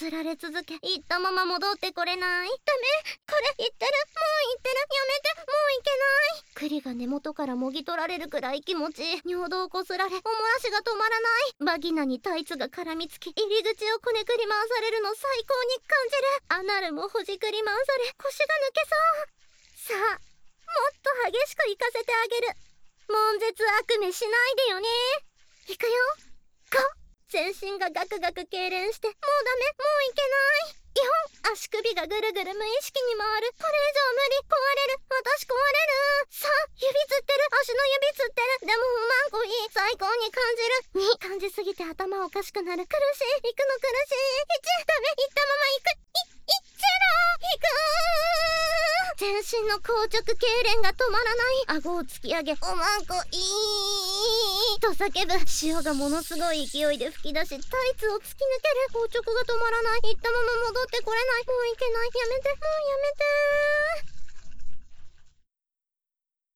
擦られ続け、言ったまま戻ってこれない。ダメ、これ言ってる、もう言ってる、やめて、もういけない。栗が根元からもぎ取られるくらい気持ちいい。尿道をこすられ、おもらしが止まらない。バギナにタイツが絡みつき、入り口をこねくり回されるの最高に感じる。アナルもほじくり回され、腰が抜けそう。さあ、もっと激しく行かせてあげる。悶絶悪夢しないでよね。いくよ。全身がガクガク痙攣して、もうダメ、もういけない。足首がぐるぐる無意識に回る。これ以上無理、壊れる、私壊れる。さあ、指つってる、足の指つってる。でもうまんこいい、最高に感じる。感じすぎて頭おかしくなる。苦しい、行くの苦しい。ダメ、行ったまま行く。全身の硬直痙攣が止まらない。顎を突き上げ、おまんこいいと叫ぶ。潮がものすごい勢いで吹き出し、タイツを突き抜ける。硬直が止まらない。行ったまま戻ってこれない。もういけない。やめて、もうやめて。